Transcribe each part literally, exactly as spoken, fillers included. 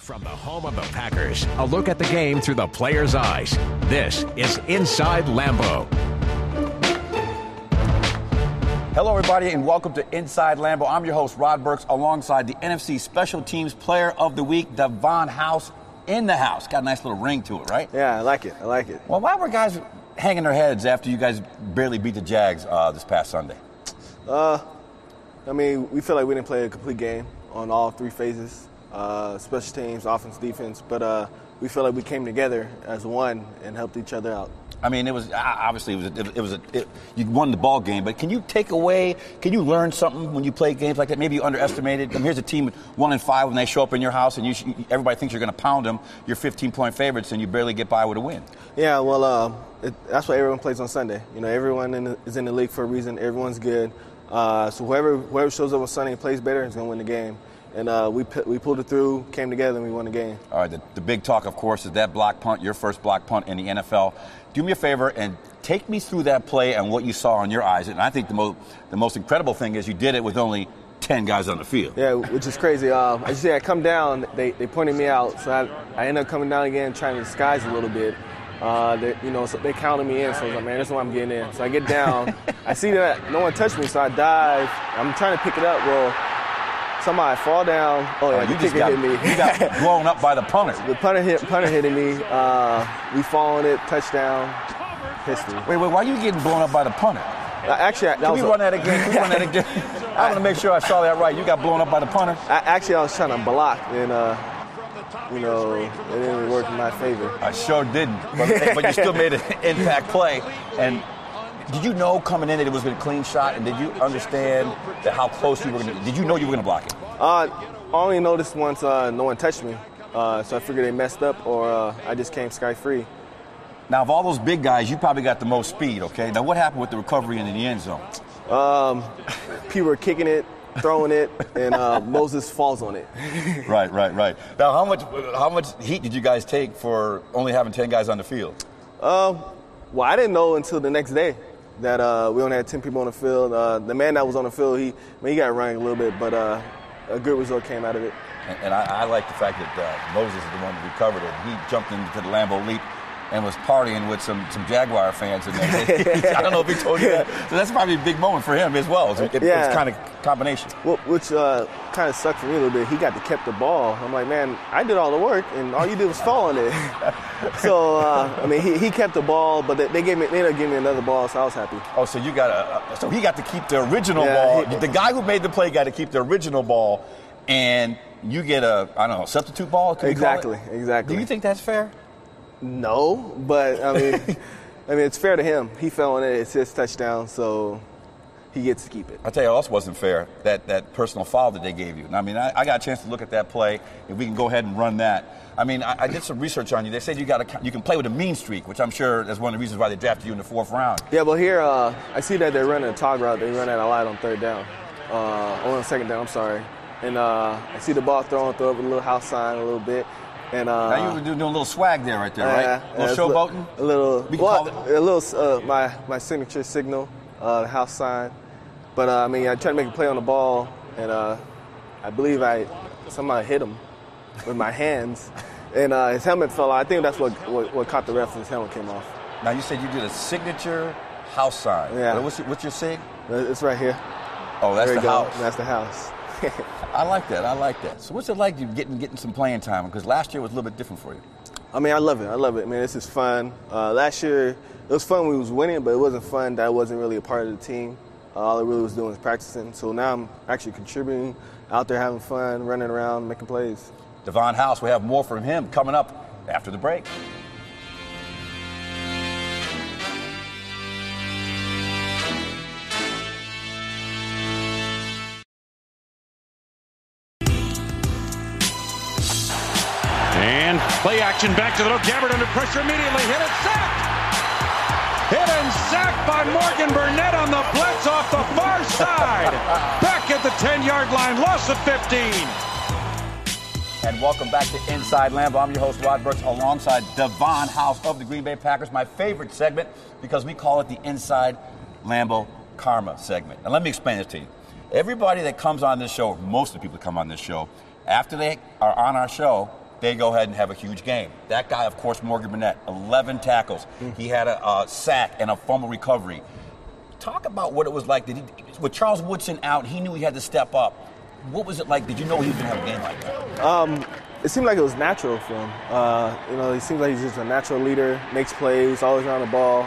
From the home of the Packers, a look at the game through the players' eyes. This is Inside Lambeau. Hello, everybody, and welcome to Inside Lambeau. I'm your host, Rod Burks, alongside the N F C Special Teams Player of the Week, Davon House, in the house. Got a nice little ring to it, right? Yeah, I like it. I like it. Well, why were guys hanging their heads after you guys barely beat the Jags uh, this past Sunday? Uh, I mean, we feel like we didn't play a complete game on all three phases. Uh, special teams, offense, defense, but uh, we feel like we came together as one and helped each other out. I mean, it was obviously it was a, it was a, it, you won the ball game, but can you take away? Can you learn something when you play games like that? Maybe you underestimated. I mean, here's a team one and five when they show up in your house, and you everybody thinks you're going to pound them. You're fifteen point favorites, and you barely get by with a win. Yeah, well, uh, it, that's why everyone plays on Sunday. You know, everyone in the, is in the league for a reason. Everyone's good, uh, so whoever whoever shows up on Sunday and plays better is going to win the game. And uh, we we pulled it through, came together, and we won the game. All right, the, the big talk, of course, is that block punt, your first block punt in the N F L. Do me a favor and take me through that play and what you saw in your eyes. And I think the most the most incredible thing is you did it with only ten guys on the field. Yeah, which is crazy. Uh, I just say I come down, they they pointed me out, so I I ended up coming down again, trying to disguise a little bit. Uh, they, you know, so they counted me in, so I was like, man, this is why I'm getting in. So I get down, I see that no one touched me, so I dive. I'm trying to pick it up. Well, somebody fall down. Oh, yeah, oh, you the just kicker got, hit me. You got blown up by the punter. The punter hit, punter hitting me. Uh, we fall on it, touchdown, history. Wait, wait, why are you getting blown up by the punter? Uh, actually, that Can was we a, run that again? Can we run that again? I want to make sure I saw that right. You got blown up by the punter? I, actually, I was trying to block, and, uh, you know, it didn't work in my favor. I sure didn't, but, but you still made an impact play. And did you know coming in that it was a clean shot, and did you understand that how close you were going to? Did you know you were going to block it? Uh, I only noticed once uh, no one touched me, uh, so I figured they messed up, or uh, I just came sky-free. Now, of all those big guys, you probably got the most speed, okay? Now, what happened with the recovery in the end zone? Um, people were kicking it, throwing it, and uh, Moses falls on it. Right, right, right. Now, how much how much heat did you guys take for only having ten guys on the field? Uh, well, I didn't know until the next day that uh, we only had ten people on the field. Uh, the man that was on the field, he I mean, he got running a little bit, but uh, a good result came out of it. And, and I, I like the fact that uh, Moses is the one that recovered it. He jumped into the Lambeau Leap and was partying with some, some Jaguar fans in there. I don't know if he told you that. So that's probably a big moment for him as well. It, yeah. It's kind of combination. Well, which uh, kind of sucked for me a little bit. He got to keep the ball. I'm like, man, I did all the work, and all you did was fall on it. so, uh, I mean, he, he kept the ball, but they, they gave me they ended up giving me another ball, so I was happy. Oh, so you got a, so he got to keep the original yeah, ball. He, the guy who made the play got to keep the original ball, and you get a, I don't know, substitute ball? Can exactly, exactly. Do you think that's fair? No, but I mean, I mean, it's fair to him. He fell on it. It's his touchdown, so he gets to keep it. I'll tell you what else wasn't fair, that, that personal foul that they gave you. And I mean, I, I got a chance to look at that play. If we can go ahead and run that. I mean, I, I did some research on you. They said you got a, you can play with a mean streak, which I'm sure is one of the reasons why they drafted you in the fourth round. Yeah, well, here uh, I see that they're running a tog route. They run that a lot on third down. Uh, on second down, I'm sorry. And uh, I see the ball thrown, throw up with a little house sign a little bit. And uh, now you were doing a little swag there, right there, uh, right? A little showboating. A little, we can well, call it a little. Uh, my my signature signal, uh, the house sign. But uh, I mean, I tried to make a play on the ball, and uh, I believe I somehow hit him with my hands, and uh, his helmet fell out. I think that's what, what what caught the ref, and his helmet came off. Now you said you did a signature house sign. Yeah. What's your, what's your sig? It's right here. Oh, that's there the house. That's the house. I like that. I like that. So what's it like you getting getting some playing time? Because last year was a little bit different for you. I mean, I love it. I love it. Man, this is fun. Uh, last year, it was fun when we was winning, but it wasn't fun that I wasn't really a part of the team. Uh, all I really was doing was practicing. So now I'm actually contributing, out there having fun, running around, making plays. Davon House, we have more from him coming up after the break. And play action back to the middle. Gabbert under pressure immediately. Hit it, sacked! Hit and sacked by Morgan Burnett on the blitz off the far side. Back at the ten-yard line, loss of fifteen. And welcome back to Inside Lambeau. I'm your host, Rod Burks, alongside Davon House of the Green Bay Packers, my favorite segment because we call it the Inside Lambeau Karma segment. And let me explain this to you. Everybody that comes on this show, most of the people that come on this show, after they are on our show, they go ahead and have a huge game. That guy, of course, Morgan Burnett, eleven tackles. Mm-hmm. He had a, a sack and a fumble recovery. Talk about what it was like. Did he, with Charles Woodson out, he knew he had to step up. What was it like? Did you know he was going to have a game like that? Um, it seemed like it was natural for him. Uh, you know, he seems like he's just a natural leader, makes plays, always around the ball.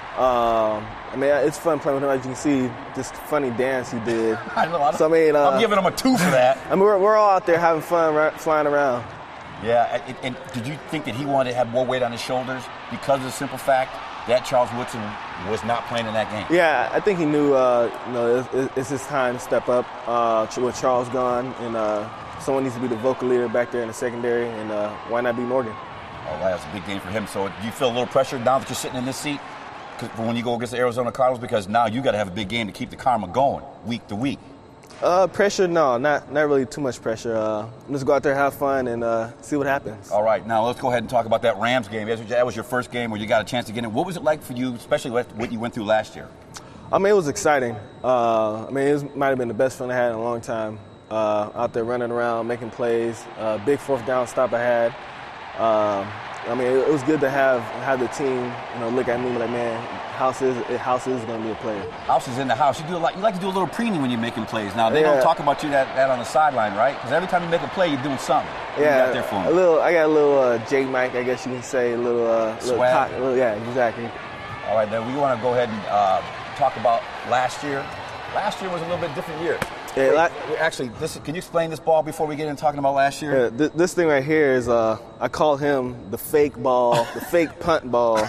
Um, I mean, it's fun playing with him. As you can see, this funny dance he did. I know. I so, I mean, uh, I'm giving him a two for that. I mean, we're, we're all out there having fun, right, flying around. Yeah, and, and did you think that he wanted to have more weight on his shoulders because of the simple fact that Charles Woodson was not playing in that game? Yeah, I think he knew, uh, you know, it's, it's his time to step up uh, with Charles gone, and uh, someone needs to be the vocal leader back there in the secondary, and uh, why not be Morgan? All right, that's a big game for him. So do you feel a little pressure now that you're sitting in this seat for when you go against the Arizona Cardinals? Because now you got to have a big game to keep the karma going week to week. Uh, pressure? No, not not really too much pressure. Uh, just go out there, have fun, and uh, see what happens. All right, now let's go ahead and talk about that Rams game. That was your first game where you got a chance to get in. What was it like for you, especially what you went through last year? I mean, it was exciting. Uh, I mean, it was, might have been the best fun I had in a long time. Uh, out there running around, making plays. Uh, big fourth down stop I had. Um, I mean, it, it was good to have have the team, you know, look at me like, man, House is House is going to be a player. House is in the house. You do a lot. You like to do a little preening when you're making plays. Now they yeah. don't talk about you that, that on the sideline, right? Because every time you make a play, you're doing something. Yeah, you got there for a little. I got a little uh, J Mike, I guess you can say, a little, uh, little swag. Cock, little, yeah, exactly. All right, then we want to go ahead and uh, talk about last year. Last year was a little bit different year. Yeah, Wait, la- actually, this, can you explain this ball before we get into talking about last year? Yeah, th- this thing right here is, uh, I call him the fake ball, the fake punt ball.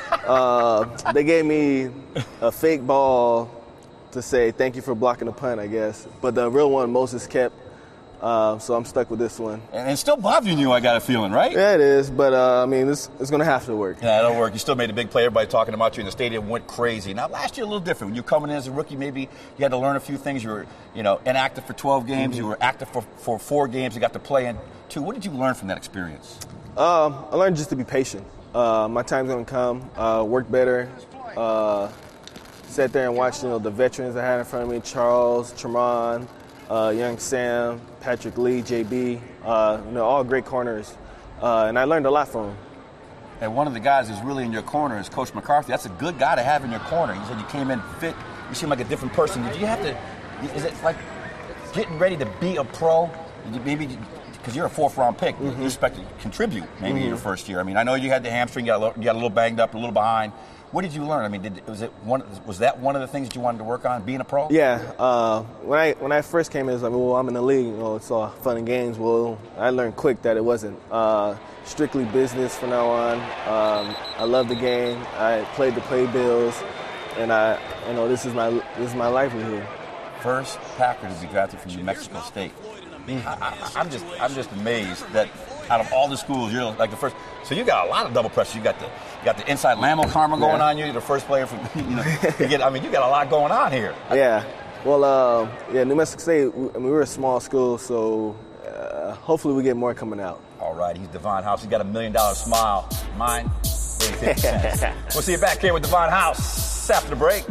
Uh, they gave me a fake ball to say thank you for blocking the punt, I guess. But the real one Moses kept, uh, so I'm stuck with this one. And it's still bothering you, I got a feeling, right? Yeah, it is. But, uh, I mean, this, it's going to have to work. Yeah, it'll work. You still made a big play. Everybody talking about you in the stadium went crazy. Now, last year a little different. When you were coming in as a rookie, maybe you had to learn a few things. You were, you know, inactive for twelve games. Mm-hmm. You were active for, for four games. You got to play in two. What did you learn from that experience? Um, I learned just to be patient. Uh, my time's going to come. Uh, work better. Uh, sat there and watched, you know, the veterans I had in front of me, Charles, Tremont, uh, Young Sam, Patrick Lee, J B, uh, you know, all great corners. Uh, and I learned a lot from them. And one of the guys who's really in your corner is Coach McCarthy. That's a good guy to have in your corner. You said you came in fit. You seem like a different person. Did you have to, is it like getting ready to be a pro? Did you maybe, because you're a fourth-round pick, mm-hmm. you expect to contribute maybe mm-hmm. your first year. I mean, I know you had the hamstring, you got a little, you got a little banged up, a little behind. What did you learn? I mean, did, was it one? Was that one of the things that you wanted to work on, being a pro? Yeah. Uh, when I when I first came in, it was like, well, I'm in the league. You know, it's all fun and games. Well, I learned quick that it wasn't. Uh, strictly business from now on. Um, I love the game. I played the playbills, and I, you know, this is my this is my livelihood. First Packer to be drafted from New Mexico State. I, I, I'm just I'm just amazed that out of all the schools, you're like the first. So you got a lot of double pressure. You got the you got the inside Lambo karma going yeah. on you. You're the first player from you know. You get, I mean, you got a lot going on here. Yeah. Well, uh, yeah, New Mexico State. I mean, we're a small school, so uh, hopefully we get more coming out. All right, he's Devon House. He's got a million dollar smile. Mine, fifty cents. We'll see you back here with Devon House after the break.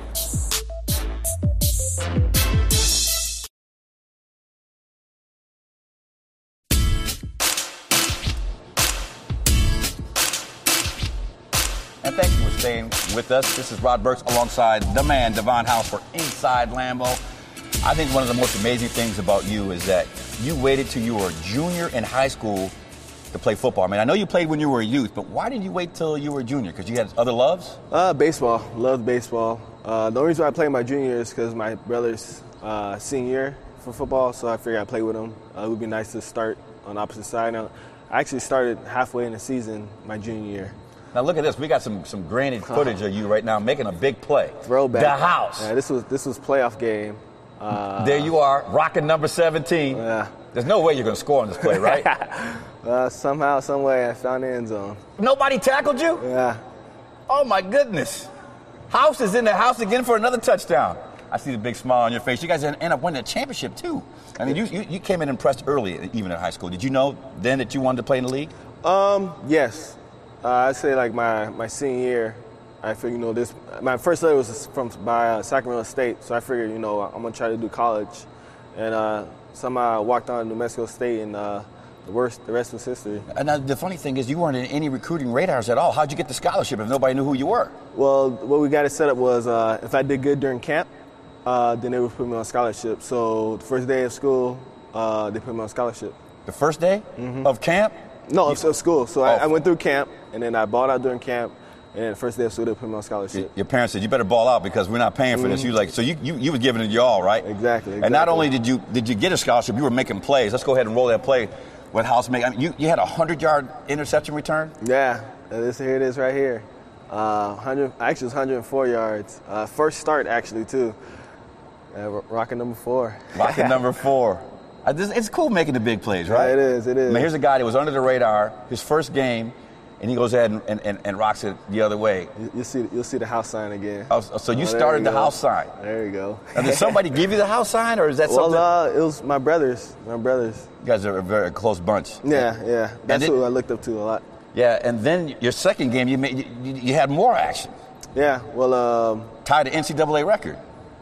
And thank you for staying with us. This is Rod Burks alongside the man, Devon House, for Inside Lambeau. I think one of the most amazing things about you is that you waited till you were a junior in high school to play football. I mean, I know you played when you were a youth, but why did you wait till you were a junior? Because you had other loves? Uh, baseball. Loved baseball. Uh, the only reason I played my junior year is because my brother's uh, senior for football, so I figured I'd play with him. Uh, it would be nice to start on the opposite side. Now, I actually started halfway in the season my junior year. Now look at this. We got some some grainy footage of you right now making a big play. Throwback. The house. Yeah, this was this was playoff game. Uh, there you are, rocking number seventeen. Yeah. There's no way you're going to score on this play, right? uh, somehow, some way, I found the end zone. Nobody tackled you? Yeah. Oh my goodness. House is in the house again for another touchdown. I see the big smile on your face. You guys end up winning a championship too. I mean, you you, you came in impressed early, even in high school. Did you know then that you wanted to play in the league? Um, yes. Uh, I'd say like my, my senior year, I figured, you know, this, my first letter was from by uh, Sacramento State, so I figured, you know, I'm going to try to do college. And uh, somehow I walked on to New Mexico State and uh, the worst, the rest was history. And now, the funny thing is, you weren't in any recruiting radars at all. How'd you get the scholarship if nobody knew who you were? Well, what we got it set up was uh, if I did good during camp, uh, then they would put me on scholarship. So the first day of school, uh, they put me on scholarship. The first day mm-hmm. of camp? No, of, of school. So oh. I, I went through camp, and then I balled out during camp, and then the first day of school, they put me on scholarship. Your parents said, you better ball out because we're not paying for mm-hmm. this. You like, so you, you, you were giving it your all, right? Exactly, exactly. And not only did you did you get a scholarship, you were making plays. Let's go ahead and roll that play with House make. I mean, you, you had a hundred-yard interception return? Yeah, this here it is right here. Uh, one hundred, actually, it was one hundred four yards. Uh, first start, actually, too. Uh, rocking number four. Rocking number four. Uh, this, it's cool making the big plays, right? Yeah, it is, it is. I mean, here's a guy that was under the radar, his first game, and he goes ahead and, and, and, and rocks it the other way. You'll see, you'll see the house sign again. Oh, so you oh, started you the go. house sign. There you go. Now, did somebody give you the house sign, or is that well, something? Well, uh, it was my brothers. My brothers. You guys are a very close bunch. Yeah, yeah. That's it, who I looked up to a lot. Yeah, and then your second game, you made, you, you had more action. Yeah, well, um, tied the N C double A record.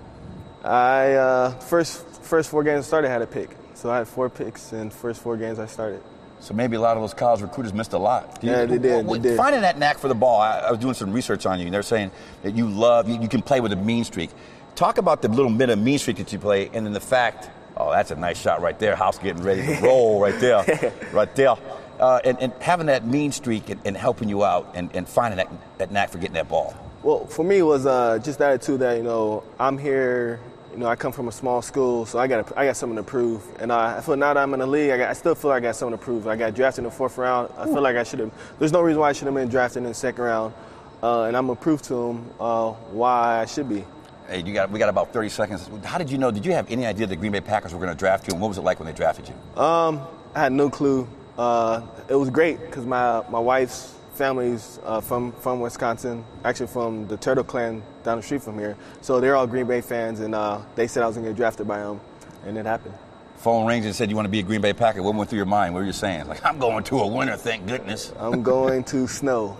I uh, first first four games I started I had a pick, so I had four picks in the first four games I started. So maybe a lot of those college recruiters missed a lot. You, yeah, they did, well, they did. Finding that knack for the ball, I, I was doing some research on you, and they're saying that you love, you, you can play with a mean streak. Talk about the little bit of mean streak that you play, and then the fact, oh, that's a nice shot right there. House getting ready to roll right there, right there. Uh, and, and having that mean streak and, and helping you out and, and finding that, that knack for getting that ball. Well, for me, it was uh, just the attitude that, you know, I'm here. You know, I come from a small school, so I got I got something to prove. And uh, I feel now that I'm in the league, I, got, I still feel like I got something to prove. I got drafted in the fourth round. I feel like I should have. There's no reason why I should have been drafted in the second round. Uh, and I'm gonna prove to them uh, why I should be. Hey, you got we got about thirty seconds. How did you know? Did you have any idea the Green Bay Packers were going to draft you? And what was it like when they drafted you? Um, I had no clue. Uh, it was great because my my wife's family's uh, from from Wisconsin, actually from the Turtle Clan down the street from here. So they're all Green Bay fans, and uh, they said I was going to get drafted by them, and it happened. Phone rings and said you want to be a Green Bay Packer. What went through your mind? What were you saying? Like, I'm going to a winner, thank goodness. I'm going to snow.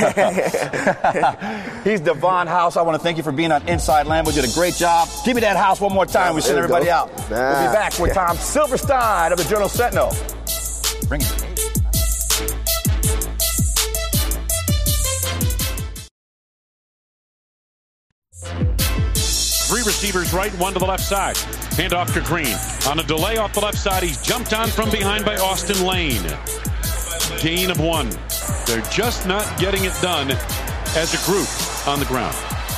He's Devon House. I want to thank you for being on Inside Lambeau. You did a great job. Give me that house one more time. We send everybody go. out. Nah. We'll be back with Tom Silverstein of the Journal Sentinel. Bring it. Three receivers right, one to the left side. Hand off to Green. On a delay off the left side, he's jumped on from behind by Austin Lane. Gain of one. They're just not getting it done as a group on the ground.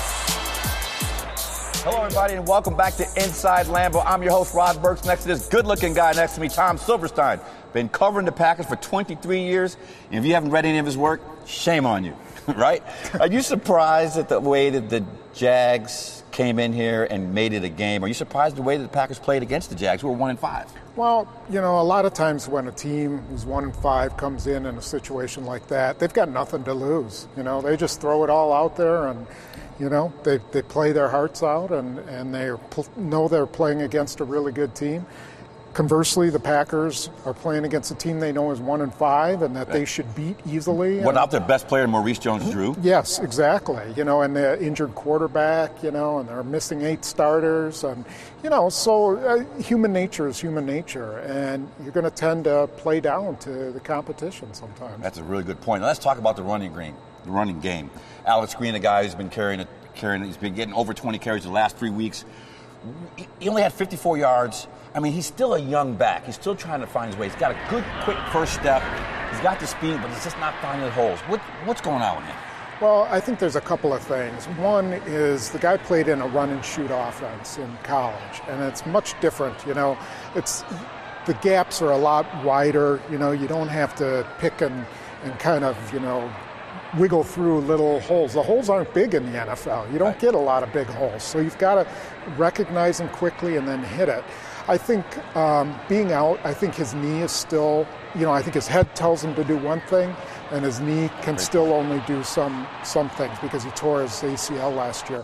Hello, everybody, and welcome back to Inside Lambeau. I'm your host, Rod Burks. Next to this good-looking guy next to me, Tom Silverstein. Been covering the Packers for twenty-three years. And if you haven't read any of his work, shame on you, right? Are you surprised at the way that the Jags came in here and made it a game? Are you surprised at the way that the Packers played against the Jags, who were one and five? Well, you know, a lot of times when a team who's one and five comes in in a situation like that, they've got nothing to lose. You know, they just throw it all out there, and you know, they they play their hearts out, and and they know they're playing against a really good team. Conversely, the Packers are playing against a team they know is one and five, and that they should beat easily. Without their best player, Maurice Jones-Drew. Yes, exactly. You know, and the injured quarterback. You know, and they're missing eight starters, and you know, so uh, human nature is human nature, and you're going to tend to play down to the competition sometimes. That's a really good point. Now, let's talk about the running game. The running game. Alex Green, a guy who's been carrying it, carrying it, he's been getting over twenty carries the last three weeks. He only had fifty-four yards. I mean, he's still a young back. He's still trying to find his way. He's got a good, quick first step. He's got the speed, but he's just not finding the holes. What, what's going on with him? Well, I think there's a couple of things. One is the guy played in a run-and-shoot offense in college, and it's much different. You know, it's the gaps are a lot wider. You know, you don't have to pick and, and kind of, you know, wiggle through little holes. The holes aren't big in the N F L. You don't get a lot of big holes. So you've got to recognize them quickly and then hit it. I think um, being out, I think his knee is still, you know, I think his head tells him to do one thing, and his knee can still only do some some things because he tore his A C L last year.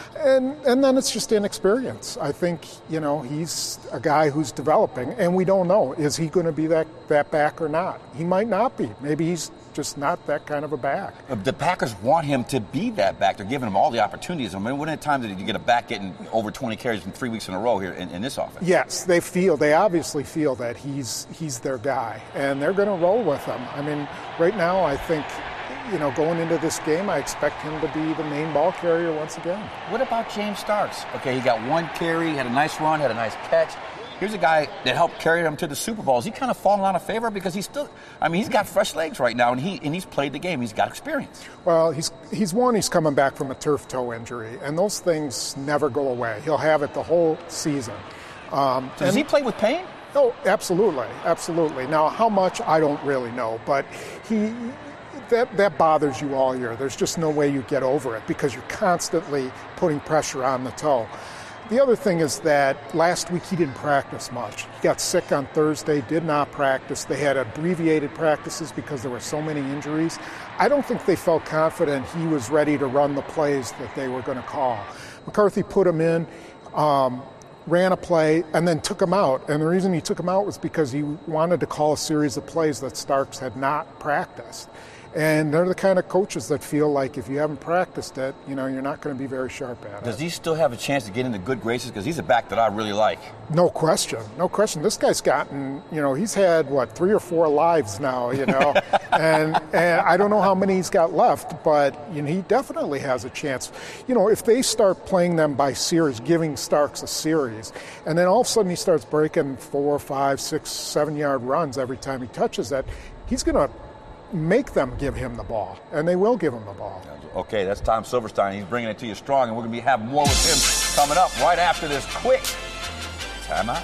And and then it's just inexperience. I think, you know, he's a guy who's developing, and we don't know. Is he going to be that, that back or not? He might not be. Maybe he's just not that kind of a back. The Packers want him to be that back. They're giving him all the opportunities. I mean, when at times did you get a back getting over twenty carries in three weeks in a row here in, in this offense? Yes, they feel, they obviously feel that he's he's their guy, and they're going to roll with him. I mean, right now, I think, you know, going into this game, I expect him to be the main ball carrier once again. What about James Starks? Okay, he got one carry, had a nice run, had a nice catch. Here's a guy that helped carry them to the Super Bowl. Is he kind of fallen out of favor because he's still, I mean, he's got fresh legs right now, and he and he's played the game. He's got experience. Well, he's he's one, he's coming back from a turf toe injury, and those things never go away. He'll have it the whole season. Um, so does he play with pain? Oh, absolutely, absolutely. Now, how much, I don't really know, but he... That, that bothers you all year. There's just no way you get over it because you're constantly putting pressure on the toe. The other thing is that last week he didn't practice much. He got sick on Thursday, did not practice. They had abbreviated practices because there were so many injuries. I don't think they felt confident he was ready to run the plays that they were going to call. McCarthy put him in, um, ran a play, and then took him out. And the reason he took him out was because he wanted to call a series of plays that Starks had not practiced. And they're the kind of coaches that feel like if you haven't practiced it, you know, you're not going to be very sharp at it. Does he still have a chance to get into good graces? Because he's a back that I really like. No question. No question. This guy's gotten, you know, he's had, what, three or four lives now, you know. and, and I don't know how many he's got left, but, you know, he definitely has a chance. You know, if they start playing them by series, giving Starks a series, and then all of a sudden he starts breaking four, five, six, seven-yard runs every time he touches that, he's going to make them give him the ball, and they will give him the ball. Okay, that's Tom Silverstein. He's bringing it to you strong, and we're going to be have more with him coming up right after this quick timeout.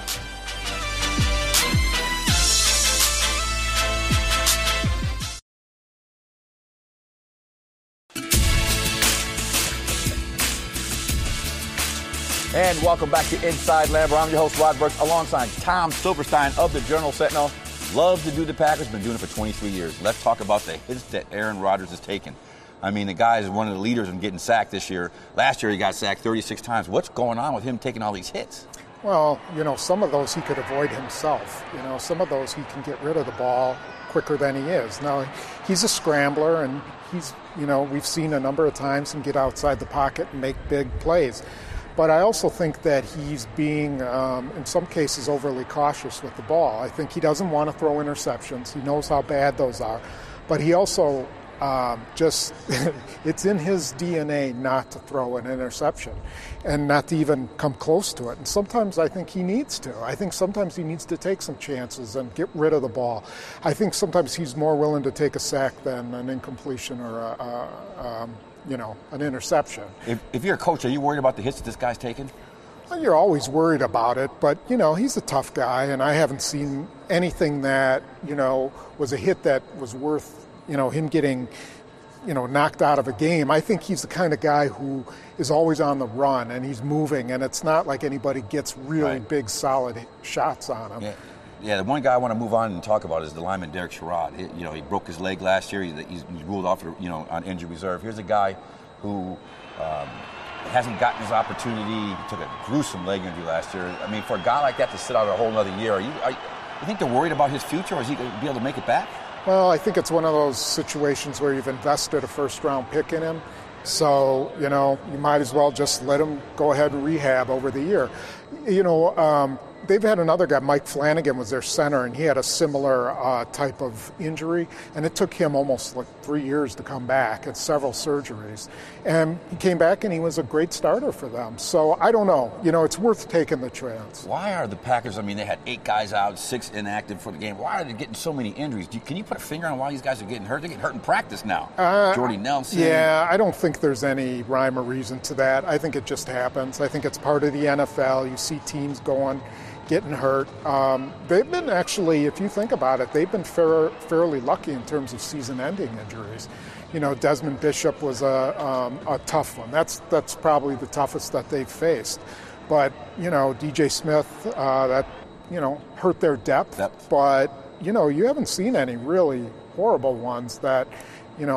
And welcome back to Inside Lambeau. I'm your host, Rod Burks, alongside Tom Silverstein of the Journal-Sentinel. Loves to do the Packers, been doing it for twenty-three years. Let's talk about the hits that Aaron Rodgers has taken. I mean, the guy is one of the leaders in getting sacked this year. Last year he got sacked thirty-six times. What's going on with him taking all these hits? Well, you know, some of those he could avoid himself. You know, some of those he can get rid of the ball quicker than he is. Now, he's a scrambler, and he's, you know, we've seen a number of times him get outside the pocket and make big plays. But I also think that he's being, um, in some cases, overly cautious with the ball. I think he doesn't want to throw interceptions. He knows how bad those are. But he also um, just, it's in his D N A not to throw an interception and not to even come close to it. And sometimes I think he needs to. I think sometimes he needs to take some chances and get rid of the ball. I think sometimes he's more willing to take a sack than an incompletion or a, a um, you know, an interception. If, if you're a coach, are you worried about the hits that this guy's taking? Well, you're always worried about it, but, you know, he's a tough guy, and I haven't seen anything that, you know, was a hit that was worth, you know, him getting, you know, knocked out of a game. I think he's the kind of guy who is always on the run, and he's moving, and it's not like anybody gets really right. big, solid shots on him. Yeah. Yeah, the one guy I want to move on and talk about is the lineman Derek Sherrod. He, you know, he broke his leg last year. He, he's, he's ruled off, you know, on injured reserve. Here's a guy who um, hasn't gotten his opportunity. He took a gruesome leg injury last year. I mean, for a guy like that to sit out a whole other year, are you, are, you think they're worried about his future, or is he going to be able to make it back? Well, I think it's one of those situations where you've invested a first-round pick in him. So, you know, you might as well just let him go ahead and rehab over the year. You know, um, they've had another guy, Mike Flanagan was their center, and he had a similar uh, type of injury, and it took him almost like three years to come back and several surgeries. And he came back, and he was a great starter for them. So I don't know. You know, it's worth taking the chance. Why are the Packers, I mean, they had eight guys out, six inactive for the game. Why are they getting so many injuries? Do you, can you put a finger on why these guys are getting hurt? They're getting hurt in practice now. Uh, Jordy Nelson. Yeah, I don't think there's any rhyme or reason to that. I think it just happens. I think it's part of the N F L. You see teams going, getting hurt. Um, they've been actually, if you think about it, they've been fair, fairly lucky in terms of season-ending injuries. You know, Desmond Bishop was a, um, a tough one. That's that's probably the toughest that they've faced. But, you know, D J Smith, uh, that, you know, hurt their depth. depth. But, you know, you haven't seen any really horrible ones that, you know,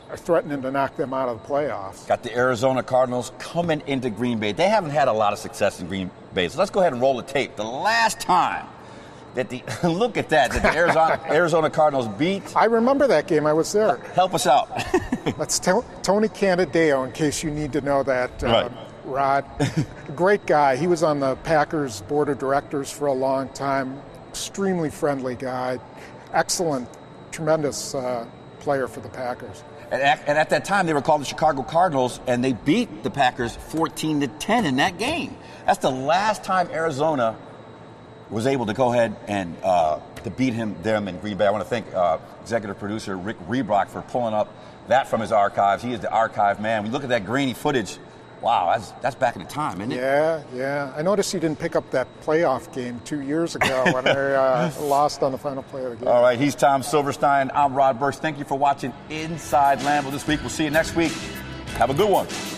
are threatening to knock them out of the playoffs. Got the Arizona Cardinals coming into Green Bay. They haven't had a lot of success in Green Bay, so let's go ahead and roll the tape. The last time that the look at that that the Arizona Arizona Cardinals beat. I remember that game. I was there. Help us out. That's t- Tony Canadeo, in case you need to know that, uh, right. Rod. Great guy. He was on the Packers board of directors for a long time. Extremely friendly guy. Excellent, tremendous uh, player for the Packers. And at, and at that time, they were called the Chicago Cardinals, and they beat the Packers fourteen to ten in that game. That's the last time Arizona was able to go ahead and uh, to beat him them in Green Bay. I want to thank uh, executive producer Rick Reebrock for pulling up that from his archives. He is the archive man. We look at that grainy footage. Wow, that's that's back in the time, isn't it? Yeah, yeah. I noticed he didn't pick up that playoff game two years ago when they uh, lost on the final play of the game. All right, he's Tom Silverstein. I'm Rod Burks. Thank you for watching Inside Lambeau this week. We'll see you next week. Have a good one.